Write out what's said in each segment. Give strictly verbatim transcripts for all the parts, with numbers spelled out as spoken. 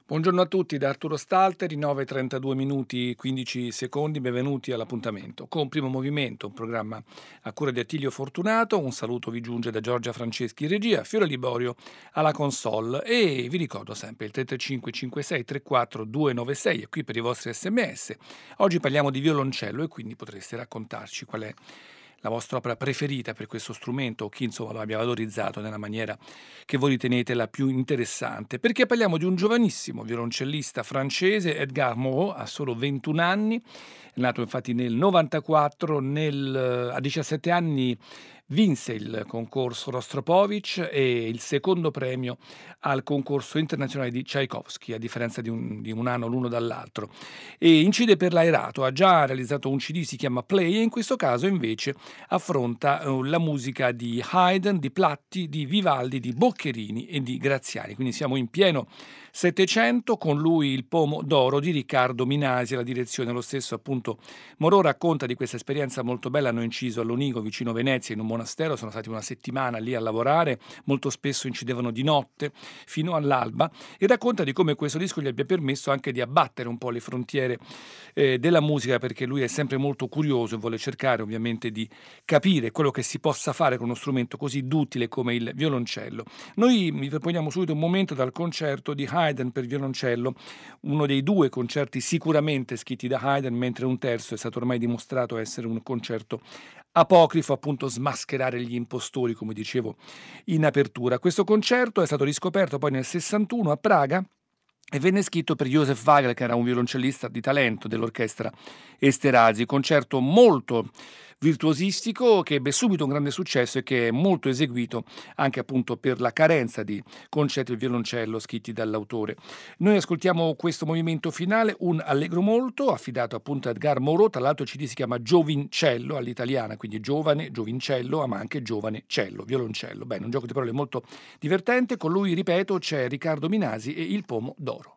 Buongiorno a tutti da Arturo Stalteri, nove e trentadue minuti quindici secondi, benvenuti all'appuntamento con Primo Movimento, un programma a cura di Attilio Fortunato. Un saluto vi giunge da Giorgia Franceschi in regia, Fiore Liborio alla console e vi ricordo sempre il tre tre cinque cinque sei tre quattro due nove sei è qui per i vostri sms. Oggi parliamo di violoncello e quindi potreste raccontarci qual è la vostra opera preferita per questo strumento o chi insomma lo abbia valorizzato nella maniera che voi ritenete la più interessante, perché parliamo di un giovanissimo violoncellista francese, Edgar Moreau, ha solo ventuno anni, è nato infatti nel novantaquattro, nel, a diciassette anni vinse il concorso Rostropovich e il secondo premio al concorso internazionale di Tchaikovsky, a differenza di un, di un anno l'uno dall'altro. E incide per l'aerato, ha già realizzato un C D, si chiama Play, e in questo caso invece affronta eh, la musica di Haydn, di Platti, di Vivaldi, di Boccherini e di Graziani. Quindi siamo in pieno Settecento, con lui il Pomo d'Oro di Riccardo Minasi alla direzione. Lo stesso appunto Moreau racconta di questa esperienza molto bella. Hanno inciso all'Onigo vicino Venezia in un monastero, sono stati una settimana lì a lavorare, molto spesso incidevano di notte fino all'alba, e racconta di come questo disco gli abbia permesso anche di abbattere un po' le frontiere eh, della musica, perché lui è sempre molto curioso e vuole cercare ovviamente di capire quello che si possa fare con uno strumento così duttile come il violoncello. Noi vi proponiamo subito un momento dal concerto di Haydn per violoncello, uno dei due concerti sicuramente scritti da Haydn, mentre un terzo è stato ormai dimostrato essere un concerto apocrifo, appunto smascherare gli impostori, come dicevo in apertura. Questo concerto è stato riscoperto poi nel sessantuno a Praga e venne scritto per Joseph Wagler, che era un violoncellista di talento dell'orchestra Esterhazy. Concerto molto virtuosistico che ebbe subito un grande successo e che è molto eseguito anche appunto per la carenza di concerti del violoncello scritti dall'autore. Noi ascoltiamo questo movimento finale, un allegro molto affidato appunto a Edgar Moreau. Tra l'altro il C D si chiama Giovincello all'italiana, quindi giovane, giovincello, ma anche giovane cello, violoncello. Bene, un gioco di parole molto divertente. Con lui, ripeto, c'è Riccardo Minasi e il Pomo d'Oro.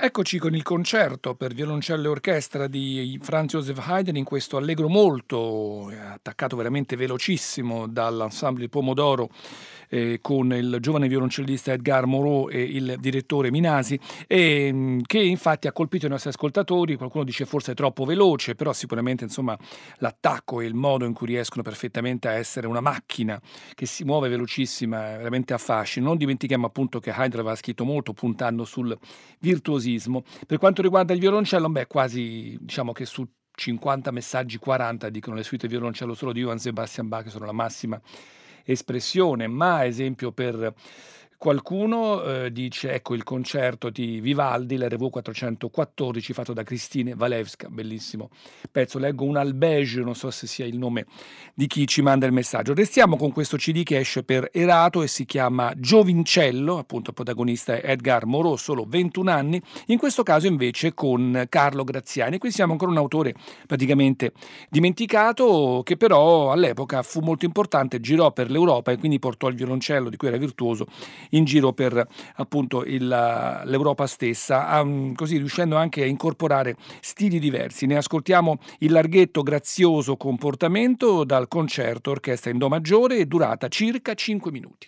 Eccoci con il concerto per violoncello e orchestra di Franz Joseph Haydn in questo allegro molto, eh, attaccato veramente velocissimo dall'ensemble Pomodoro, eh, con il giovane violoncellista Edgar Moreau e il direttore Minasi, e, mh, che infatti ha colpito i nostri ascoltatori. Qualcuno dice forse è troppo veloce, però sicuramente insomma l'attacco e il modo in cui riescono perfettamente a essere una macchina che si muove velocissima, veramente affascina. Non dimentichiamo appunto che Haydn aveva scritto molto puntando sul virtuosismo. Per quanto riguarda il violoncello, beh, quasi diciamo che su cinquanta messaggi quaranta dicono le suite violoncello solo di Johann Sebastian Bach sono la massima espressione, ma esempio per qualcuno eh, dice ecco il concerto di Vivaldi, l'R V quattrocentoquattordici fatto da Christine Walewska, bellissimo pezzo. Leggo un Albège, non so se sia il nome di chi ci manda il messaggio. Restiamo con questo C D che esce per Erato e si chiama Giovincello, appunto il protagonista è Edgar Moreau, solo ventuno anni, in questo caso invece con Carlo Graziani. Qui siamo ancora un autore praticamente dimenticato, che però all'epoca fu molto importante, girò per l'Europa e quindi portò il violoncello di cui era virtuoso in giro per appunto il, l'Europa stessa, um, così riuscendo anche a incorporare stili diversi. Ne ascoltiamo il larghetto Grazioso comportamento dal concerto orchestra in do maggiore e durata circa cinque minuti.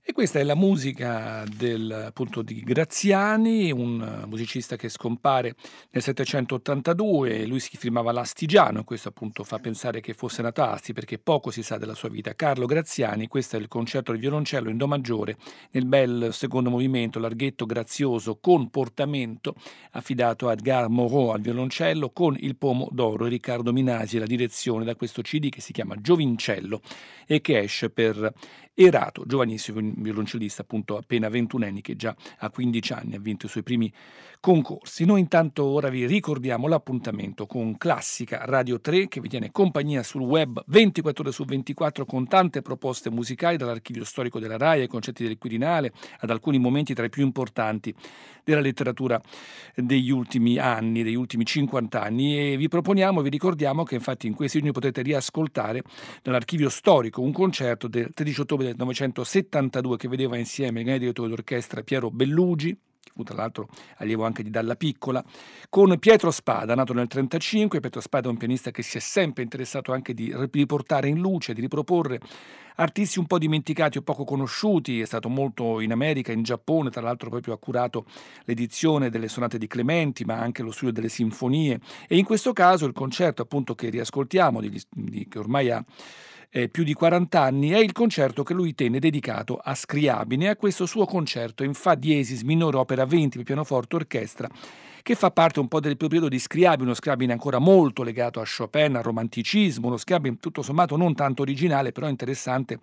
E questa è la musica del appunto di Graziani, un musicista che scompare nel settecentottantadue. Lui si firmava l'Astigiano e questo appunto fa pensare che fosse nato a Asti perché poco si sa della sua vita. Carlo Graziani, questo è il concerto del violoncello in do maggiore nel bel secondo movimento, larghetto grazioso con portamento, affidato a Edgar Moreau al violoncello con il pomodoro e Riccardo Minasi alla direzione da questo C D che si chiama Giovincello e che esce per Erato, giovanissimo violoncellista, appunto appena ventunenne, che già a quindici anni ha vinto i suoi primi concorsi. Noi intanto ora vi ricordiamo l'appuntamento con Classica Radio tre che vi tiene compagnia sul web ventiquattro ore su ventiquattro con tante proposte musicali dall'archivio storico della RAI ai concerti del Quirinale ad alcuni momenti tra i più importanti della letteratura degli ultimi anni, degli ultimi cinquanta anni e vi proponiamo, vi ricordiamo che infatti in questi giorni potete riascoltare dall'archivio storico un concerto del tredici ottobre del novemicentosettantadue che vedeva insieme il grande direttore d'orchestra Piero Bellugi, che fu tra l'altro allievo anche di Dalla Piccola, con Pietro Spada, nato nel trentacinque. Pietro Spada è un pianista che si è sempre interessato anche di riportare in luce, di riproporre artisti un po' dimenticati o poco conosciuti. È stato molto in America, in Giappone, tra l'altro proprio ha curato l'edizione delle sonate di Clementi, ma anche lo studio delle sinfonie. E in questo caso il concerto appunto che riascoltiamo, di, di, che ormai ha eh, più di quaranta anni, è il concerto che lui tenne dedicato a Scriabine, a questo suo concerto in fa diesis minore opera venti per pianoforte orchestra, che fa parte un po' del periodo di Scriabine, uno Scriabine ancora molto legato a Chopin, al romanticismo, uno Scriabine tutto sommato non tanto originale, però interessante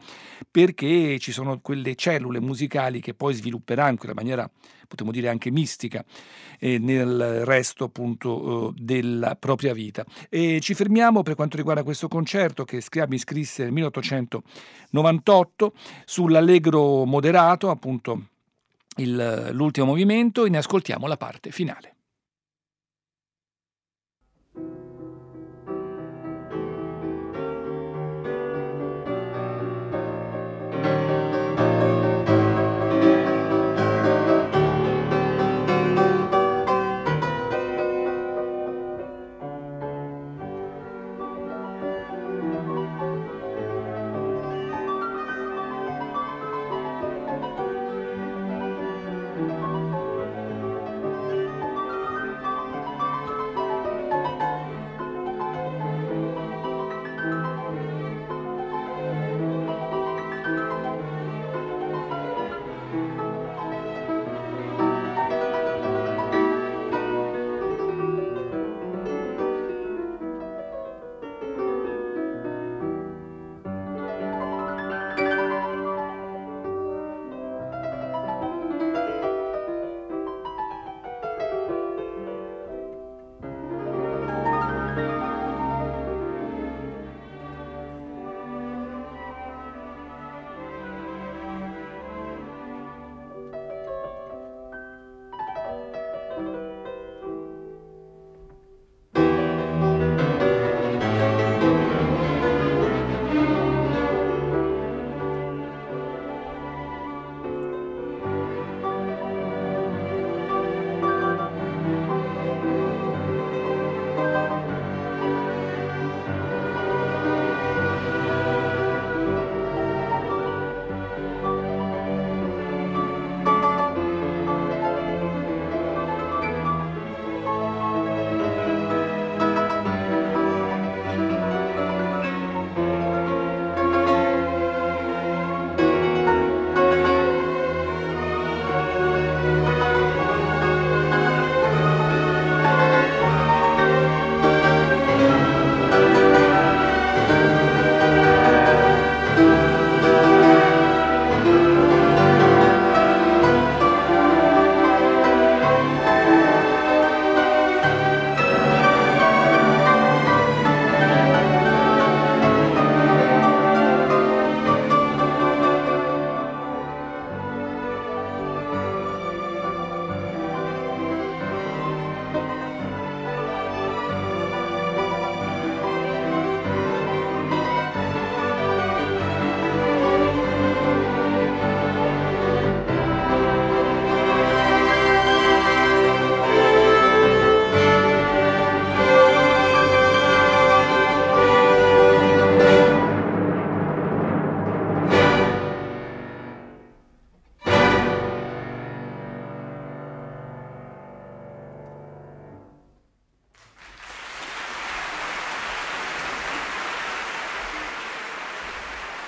perché ci sono quelle cellule musicali che poi svilupperà in quella maniera, potremmo dire anche mistica, eh, nel resto appunto eh, della propria vita. E ci fermiamo per quanto riguarda questo concerto che Scriabine scrisse nel milleottocentonovantotto sull'allegro moderato, appunto il- l'ultimo movimento, e ne ascoltiamo la parte finale.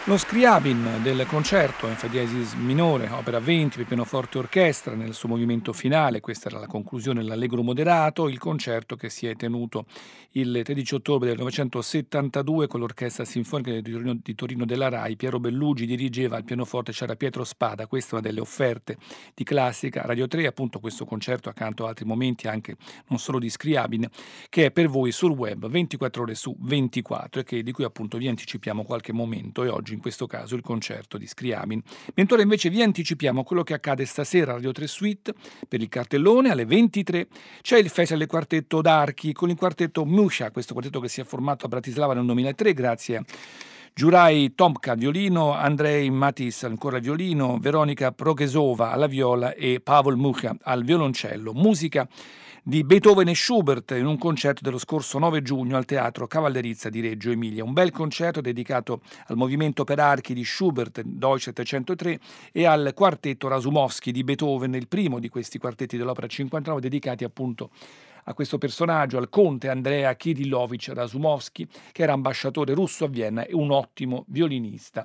Lo Scriabin del concerto in fa diesis minore, opera venti per pianoforte e orchestra, nel suo movimento finale, questa era la conclusione, l'allegro moderato, il concerto che si è tenuto il tredici ottobre del novecentosettantadue con l'Orchestra Sinfonica di Torino, di Torino della RAI. Piero Bellugi dirigeva, al pianoforte c'era Pietro Spada. Questa è una delle offerte di Classica Radio tre, appunto questo concerto accanto a altri momenti anche non solo di Scriabin, che è per voi sul web ventiquattro ore su ventiquattro e che, di cui appunto vi anticipiamo qualche momento, e oggi in questo caso il concerto di Scriabin. Mentre ora invece vi anticipiamo quello che accade stasera a Radio tre Suite. Per il cartellone alle ventitré c'è il Festival del Quartetto d'Archi con il quartetto Musha, questo quartetto che si è formato a Bratislava nel duemilatré grazie a Juraj Tomka al violino, Andrei Matis ancora al violino, Veronica Prochesova alla viola e Pavel Mucha al violoncello. Musica di Beethoven e Schubert in un concerto dello scorso nove giugno al Teatro Cavallerizza di Reggio Emilia. Un bel concerto dedicato al movimento per archi di Schubert, Deutsch settecentotre, e al quartetto Rasumowski di Beethoven, il primo di questi quartetti dell'opera cinquantanove dedicati appunto a questo personaggio, al conte Andrea Kirillovich Rasumowski, che era ambasciatore russo a Vienna e un ottimo violinista.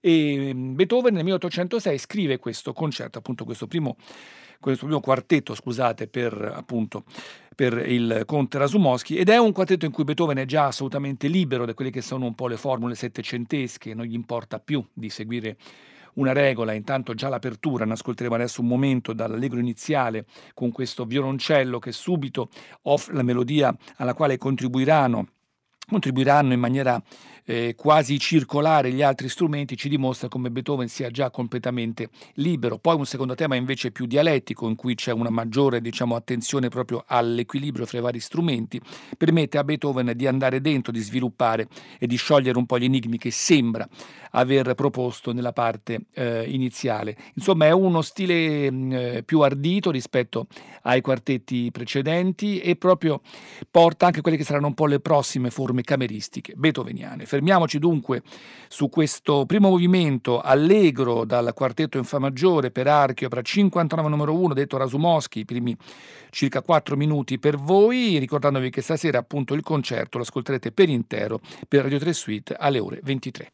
E Beethoven nel milleottocentosei scrive questo concerto, appunto questo primo questo primo quartetto, scusate, per appunto per il conte Rasumowski, ed è un quartetto in cui Beethoven è già assolutamente libero da quelle che sono un po' le formule settecentesche, non gli importa più di seguire una regola. Intanto già l'apertura, ne ascolteremo adesso un momento dall'allegro iniziale con questo violoncello che subito offre la melodia alla quale contribuiranno contribuiranno in maniera eh, quasi circolare gli altri strumenti, ci dimostra come Beethoven sia già completamente libero. Poi un secondo tema invece più dialettico, in cui c'è una maggiore, diciamo, attenzione proprio all'equilibrio fra i vari strumenti, permette a Beethoven di andare dentro, di sviluppare e di sciogliere un po' gli enigmi che sembra aver proposto nella parte eh, iniziale. Insomma, è uno stile mh, più ardito rispetto ai quartetti precedenti e proprio porta anche quelle che saranno un po' le prossime forme cameristiche beethoveniane. Fermiamoci dunque su questo primo movimento allegro dal quartetto in fa maggiore per archi, opera cinquantanove numero uno, detto Rasumowski, i primi circa quattro minuti per voi, ricordandovi che stasera appunto il concerto lo ascolterete per intero per Radio tre Suite alle ore ventitré.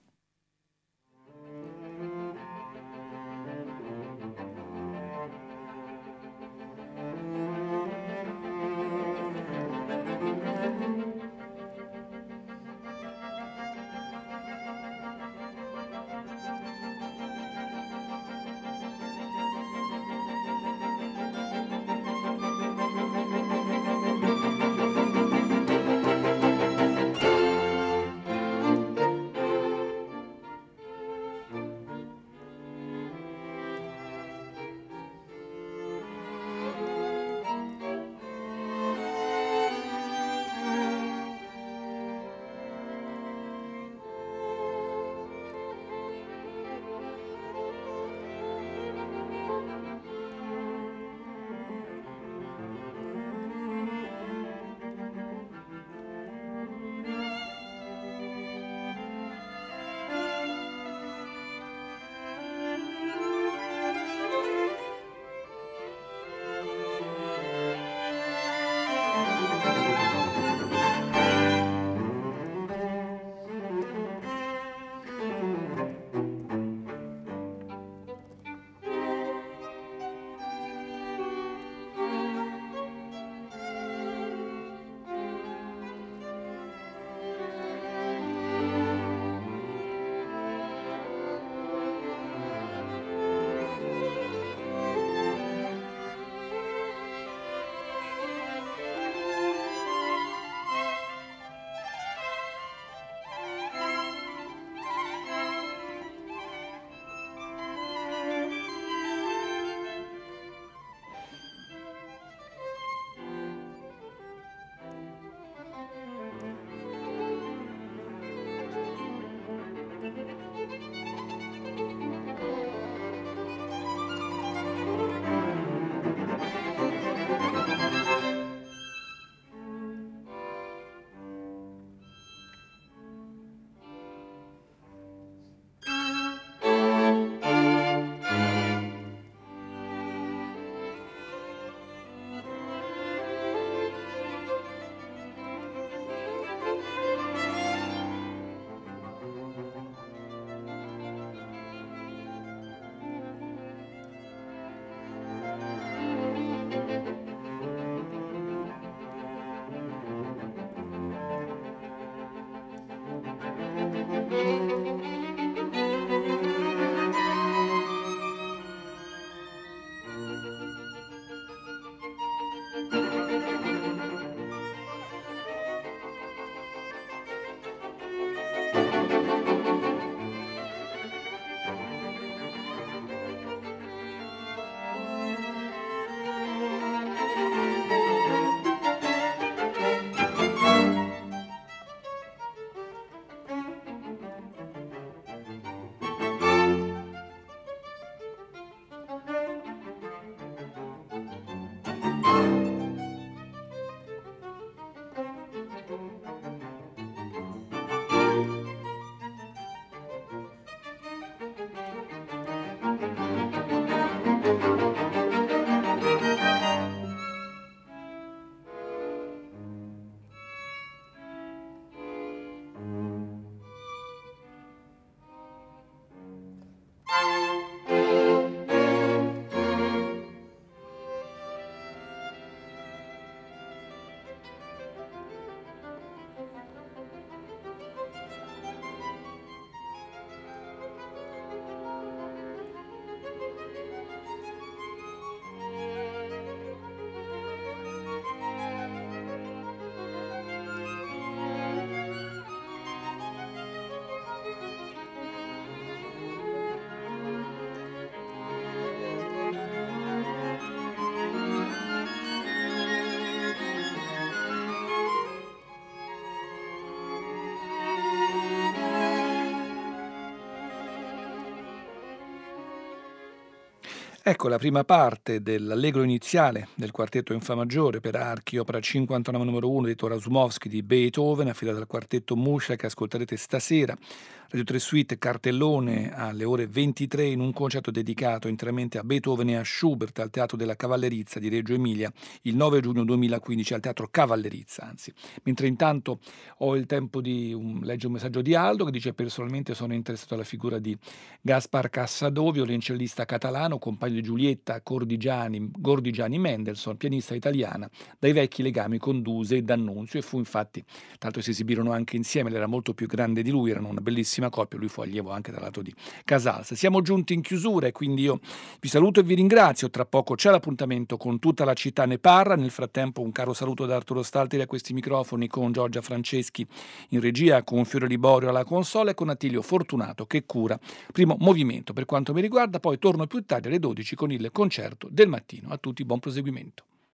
Ecco la prima parte dell'allegro iniziale del quartetto in Fa maggiore per archi, opera cinquantanove numero uno di Torasumowski di Beethoven, affidata al quartetto Muscia che ascolterete stasera. Radio tre Suite Cartellone alle ore ventitré in un concerto dedicato interamente a Beethoven e a Schubert al Teatro della Cavallerizza di Reggio Emilia il nove giugno duemilaquindici al Teatro Cavallerizza, anzi. Mentre intanto ho il tempo di um, leggere un messaggio di Aldo che dice: personalmente sono interessato alla figura di Gaspar Cassadò, violoncellista catalano, compagno di Giulietta Cordigiani, Gordigiani Mendelssohn, pianista italiana, dai vecchi legami con Duse e D'Annunzio, e fu infatti, tanto si esibirono anche insieme, lei era molto più grande di lui, erano una bellissima coppia, lui fu allievo anche dal lato di Casals. Siamo giunti in chiusura e quindi io vi saluto e vi ringrazio, tra poco c'è l'appuntamento con Tutta la città ne parla, nel frattempo un caro saluto da Arturo Stalteri a questi microfoni, con Giorgia Franceschi in regia, con Fiore Liborio alla console e con Attilio Fortunato che cura Primo Movimento. Per quanto mi riguarda, poi torno più tardi alle dodici con il concerto del mattino. A tutti buon proseguimento.